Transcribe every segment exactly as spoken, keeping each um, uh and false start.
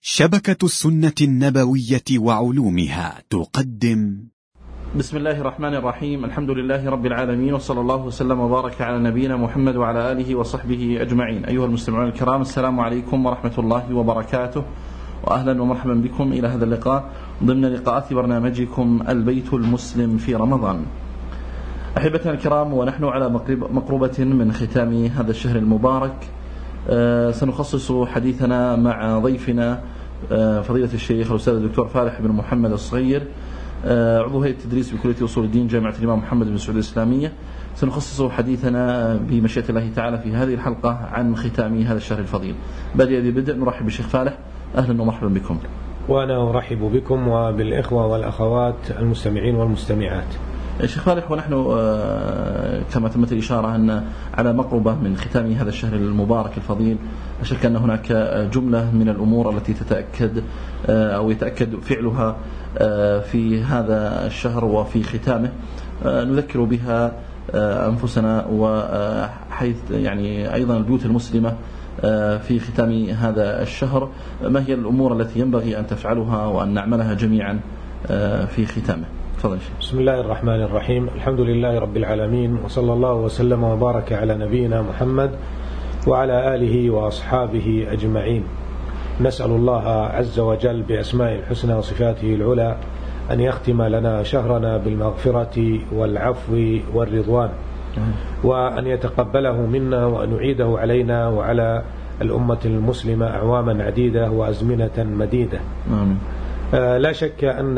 شبكة السنة النبوية وعلومها تقدم. بسم الله الرحمن الرحيم. الحمد لله رب العالمين، وصلى الله وسلم وبارك على نبينا محمد وعلى آله وصحبه أجمعين. أيها المستمعون الكرام، السلام عليكم ورحمة الله وبركاته، وأهلا ومرحبا بكم إلى هذا اللقاء ضمن لقاءات برنامجكم البيت المسلم في رمضان. أحبتنا الكرام، ونحن على مقربة من ختام هذا الشهر المبارك، آه سنخصص حديثنا مع ضيفنا آه فضيلة الشيخ الأستاذ الدكتور فالح بن محمد الصغير، آه عضو هيئة التدريس بكلية أصول الدين جامعة الإمام محمد بن سعود الإسلامية. سنخصص حديثنا بمشيئة الله تعالى في هذه الحلقة عن ختام هذا الشهر الفضيل. بدء ذي بدء نرحب بالشيخ فالح، أهلا ومرحبا بكم. وأنا أرحب بكم وبالإخوة والأخوات المستمعين والمستمعات. الشيخ فالح، ونحن كما تمت الإشارة أن على مقربة من ختام هذا الشهر المبارك الفضيل، لا شك أن هناك جملة من الأمور التي تتأكد أو يتأكد فعلها في هذا الشهر وفي ختامه، نذكر بها أنفسنا وحيث يعني أيضا البيوت المسلمة في ختام هذا الشهر. ما هي الأمور التي ينبغي أن تفعلها وأن نعملها جميعا في ختامه؟ بسم الله الرحمن الرحيم. الحمد لله رب العالمين، وصلى الله وسلم وبارك على نبينا محمد وعلى آله وأصحابه أجمعين. نسأل الله عز وجل بأسماء الحسنى وصفاته العلى أن يختم لنا شهرنا بالمغفرة والعفو والرضوان، وأن يتقبله منا وأن يعيده علينا وعلى الأمة المسلمة أعواما عديدة وأزمنة مديدة. آمين. آه لا شك أن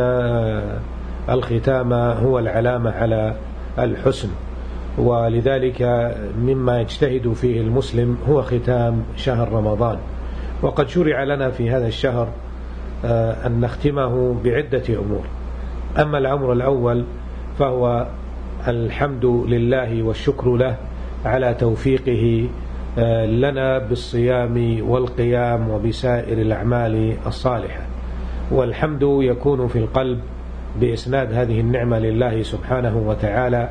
الختام هو العلامة على الحسن، ولذلك مما يجتهد فيه المسلم هو ختام شهر رمضان. وقد شرع لنا في هذا الشهر أن نختمه بعدة أمور. أما الأمر الأول فهو الحمد لله والشكر له على توفيقه لنا بالصيام والقيام وبسائر الأعمال الصالحة، والحمد يكون في القلب بإسناد هذه النعمة لله سبحانه وتعالى،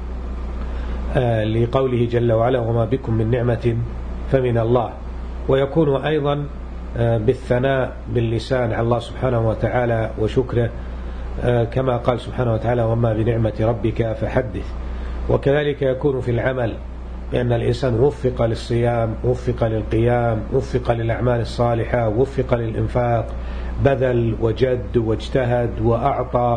آه لقوله جل وعلا: وما بكم من نعمة فمن الله. ويكون أيضا آه بالثناء باللسان على الله سبحانه وتعالى وشكره، آه كما قال سبحانه وتعالى: وما بنعمة ربك فحدث. وكذلك يكون في العمل، لأن الإنسان وفق للصيام، وفق للقيام، وفق للأعمال الصالحة، وفق للإنفاق، بذل وجد واجتهد وأعطى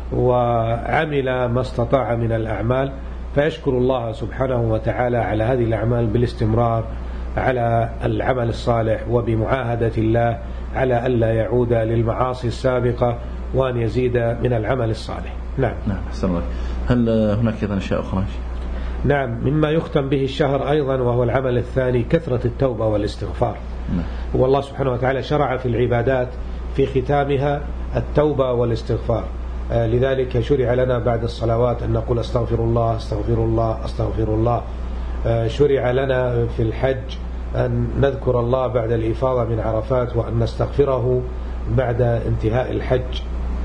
وعمل ما استطاع من الأعمال، فيشكر الله سبحانه وتعالى على هذه الأعمال بالاستمرار على العمل الصالح، وبمعاهدة الله على ألا يعود للمعاصي السابقة، وأن يزيد من العمل الصالح. نعم. نعم، أحسن الله. هل هناك أيضا أشياء أخرى؟ نعم، مما يختم به الشهر أيضا وهو العمل الثاني كثرة التوبة والاستغفار. نعم. والله سبحانه وتعالى شرع في العبادات في ختامها التوبة والاستغفار، آه لذلك شرع لنا بعد الصلوات أن نقول استغفر الله استغفر الله استغفر الله. آه شرع لنا في الحج أن نذكر الله بعد الإفاضة من عرفات، وأن نستغفره بعد انتهاء الحج.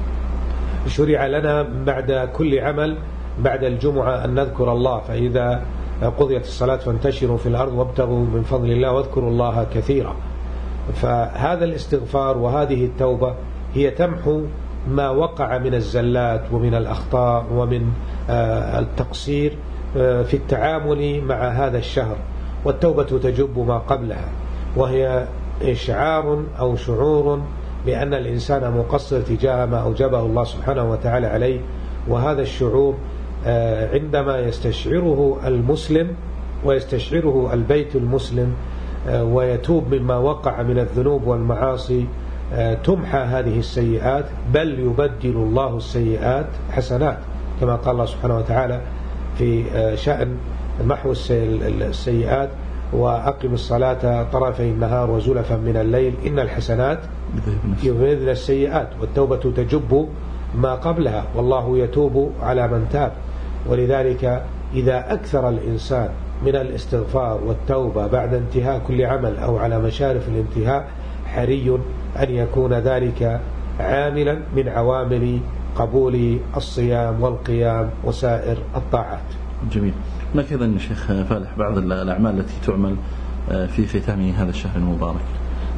شرع لنا بعد كل عمل بعد الجمعة أن نذكر الله، فإذا قضيت الصلاة فانتشروا في الأرض وابتغوا من فضل الله واذكروا الله كثيرا. فهذا الاستغفار وهذه التوبة هي تمحو ما وقع من الزلات ومن الأخطاء ومن التقصير في التعامل مع هذا الشهر، والتوبة تجب ما قبلها، وهي إشعار أو شعور بأن الإنسان مقصر تجاه ما أوجبه الله سبحانه وتعالى عليه. وهذا الشعور عندما يستشعره المسلم ويستشعره البيت المسلم ويتوب مما وقع من الذنوب والمعاصي، تمحى هذه السيئات، بل يبدل الله السيئات حسنات، كما قال الله سبحانه وتعالى في شأن محو السيئات: وأقم الصلاة طرفي النهار وزلفا من الليل إن الحسنات يذهبن السيئات. والتوبة تجب ما قبلها، والله يتوب على من تاب. ولذلك إذا أكثر الإنسان من الاستغفار والتوبة بعد انتهاء كل عمل أو على مشارف الانتهاء، حري أن يكون ذلك عاملا من عوامل قبول الصيام والقيام وسائر الطاعات. جميل. هناك أيضا شيخ فالح بعض الأعمال التي تعمل في ختام هذا الشهر المبارك.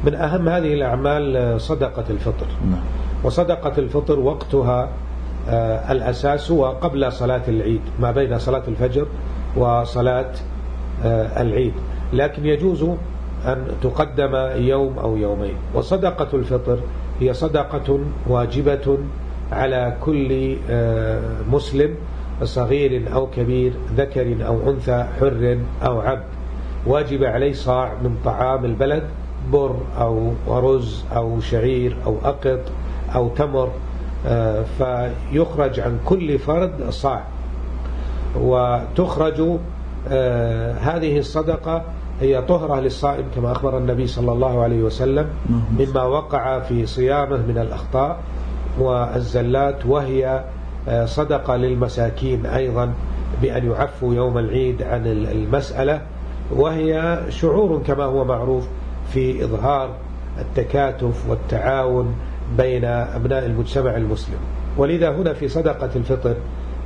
من أهم هذه الأعمال صدقة الفطر. وصدقة الفطر وقتها الأساس هو قبل صلاة العيد، ما بين صلاة الفجر وصلاة العيد، لكن يجوز أن تقدم يوم أو يومين. وصدقة الفطر هي صدقة واجبة على كل مسلم صغير أو كبير، ذكر أو أنثى، حر أو عبد، واجب عليه صاع من طعام البلد، بر أو رز أو شعير أو أقط أو تمر، فيخرج عن كل فرد صاع. وتخرج هذه الصدقة هي طهرة للصائم كما أخبر النبي صلى الله عليه وسلم مما وقع في صيامه من الأخطاء والزلات، وهي صدقة للمساكين أيضا بأن يعفوا يوم العيد عن المسألة، وهي شعور كما هو معروف في إظهار التكاتف والتعاون بين أبناء المجتمع المسلم. ولذا هنا في صدقة الفطر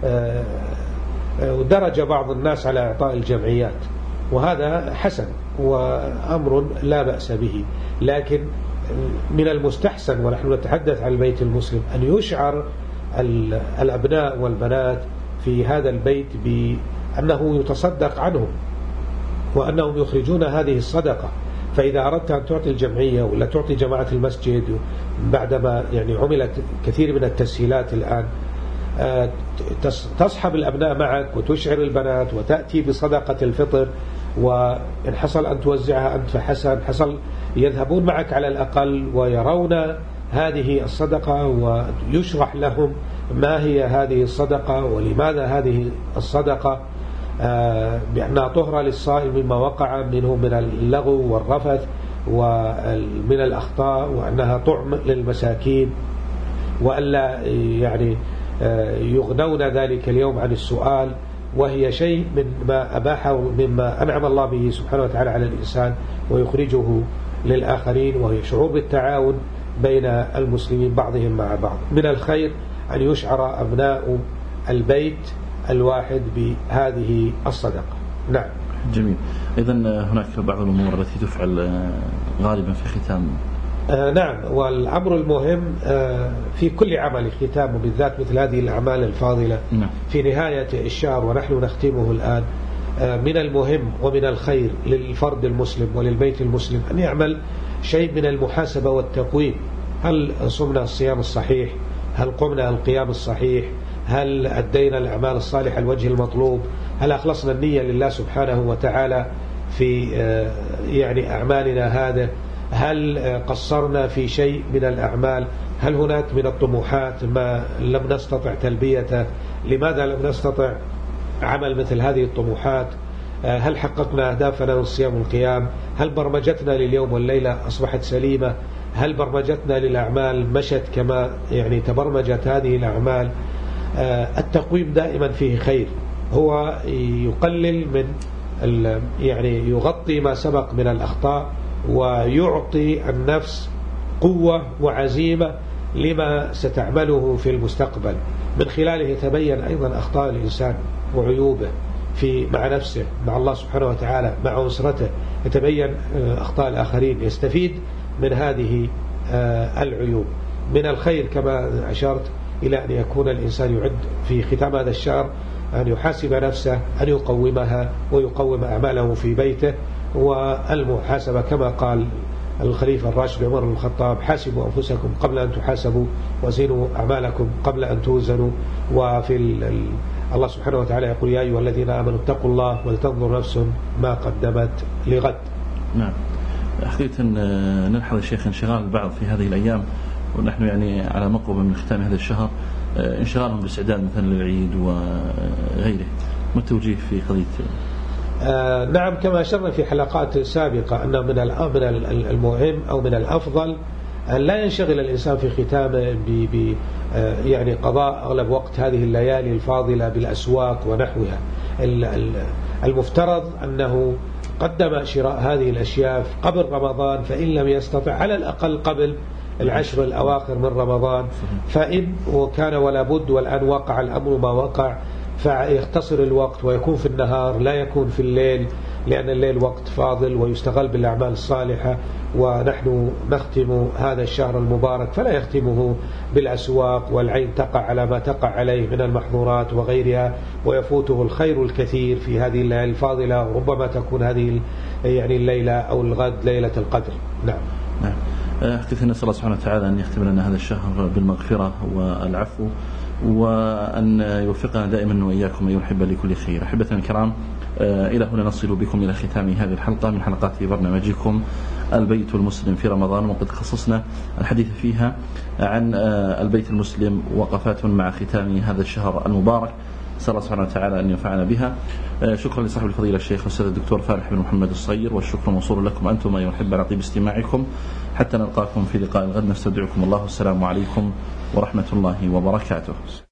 درج بعض الناس على إعطاء الجمعيات، وهذا حسن وأمر لا بأس به، لكن من المستحسن ونحن نتحدث عن البيت المسلم أن يشعر الأبناء والبنات في هذا البيت بأنه يتصدق عنهم وأنهم يخرجون هذه الصدقة. فإذا أردت أن تعطي الجمعية ولا تعطي جماعة المسجد بعدما يعني عملت كثير من التسهيلات الآن، تصحب الأبناء معك وتشعر البنات وتأتي بصدقة الفطر، وإن حصل أن توزعها أنت فحسن، حصل يذهبون معك على الأقل ويرون هذه الصدقة ويشرح لهم ما هي هذه الصدقة ولماذا هذه الصدقة، بأنها طهرة للصائم مما وقع منه من اللغو والرفث ومن الأخطاء، وأنها طعم للمساكين، وألا يعني يغنون ذلك اليوم عن السؤال، وهي شيء مما أباحه مما أنعم الله به سبحانه وتعالى على الإنسان ويخرجه للآخرين، وهي شعور بالتعاون بين المسلمين بعضهم مع بعض. من الخير أن يشعر أبناء البيت الواحد بهذه الصدقة. نعم. جميل. إذن هناك بعض الأمور التي تفعل غالبا في ختام. آه نعم، والأمر المهم آه في كل عمل ختام، وبالذات مثل هذه الأعمال الفاضلة نعم. في نهاية الشهر ونحن نختمه الآن، آه من المهم ومن الخير للفرد المسلم وللبيت المسلم أن يعمل شيء من المحاسبة والتقويم. هل صمنا الصيام الصحيح؟ هل قمنا القيام الصحيح؟ هل أدينا الأعمال الصالحة الوجه المطلوب؟ هل أخلصنا النية لله سبحانه وتعالى في يعني أعمالنا هذا؟ هل قصرنا في شيء من الأعمال؟ هل هناك من الطموحات ما لم نستطع تلبيته؟ لماذا لم نستطع عمل مثل هذه الطموحات؟ هل حققنا أهدافنا من الصيام والقيام؟ هل برمجتنا لليوم والليلة أصبحت سليمة؟ هل برمجتنا للأعمال مشت كما يعني تبرمجت هذه الأعمال؟ التقويم دائما فيه خير، هو يقلل من يعني يغطي ما سبق من الأخطاء ويعطي النفس قوة وعزيمة لما ستعمله في المستقبل. من خلاله يتبين أيضا أخطاء الإنسان وعيوبه في مع نفسه، مع الله سبحانه وتعالى، مع أسرته، يتبين أخطاء الآخرين، يستفيد من هذه العيوب. من الخير كما أشرت إلى أن يكون الإنسان يعد في ختام هذا الشهر أن يحاسب نفسه، أن يقومها ويقوم أعماله في بيته. والمحاسبة كما قال الخليفة الراشد عمر بن الخطاب: حاسبوا أنفسكم قبل أن تحاسبوا، وزنوا أعمالكم قبل أن توزنوا. وفي الله سبحانه وتعالى يقول: يا أيها الذين آمنوا اتقوا الله ولتنظر نفس ما قدمت لغد. نعم. حقيقة نلحظ الشيخ انشغال البعض في هذه الأيام، ونحن يعني على مقرب من ختام هذا الشهر، انشغالهم بالاستعداد مثلا للعيد وغيره. ما التوجيه في قضية؟ آه نعم، كما أشرنا في حلقات سابقة أن من المهم أو من الأفضل أن لا ينشغل الإنسان في ختامه ب يعني قضاء أغلب وقت هذه الليالي الفاضلة بالأسواق ونحوها. المفترض أنه قدم شراء هذه الأشياء قبل رمضان، فإن لم يستطع على الأقل قبل العشر الأواخر من رمضان. فإن وكان ولا بد والآن وقع الأمر ما وقع، فيختصر الوقت ويكون في النهار لا يكون في الليل، لأن الليل وقت فاضل ويستغل بالأعمال الصالحة، ونحن نختم هذا الشهر المبارك فلا يختمه بالأسواق والعين تقع على ما تقع عليه من المحظورات وغيرها، ويفوته الخير الكثير في هذه الليلة الفاضلة، وربما تكون هذه يعني الليلة أو الغد ليلة القدر. نعم. نعم. حقيقة نسأل الله سبحانه وتعالى أن يختم لنا هذا الشهر بالمغفرة والعفو، وأن يوفقنا دائما وإياكم أيها الأحبة لكل خير. أحبتنا الكرام، إلى هنا نصل بكم إلى ختام هذه الحلقة من حلقات برنامجكم البيت المسلم في رمضان، وقد خصصنا الحديث فيها عن البيت المسلم وقفات مع ختام هذا الشهر المبارك. نسأل الله سبحانه وتعالى أن ينفعنا بها. شكرا لصاحب الفضيلة الشيخ الأستاذ الدكتور فالح بن محمد الصير، والشكر موصول لكم أنتم أيها الأحبة على طيب استماعكم. حتى نلقاكم في لقاء الغد نستودعكم الله، والسلام عليكم ورحمة الله وبركاته.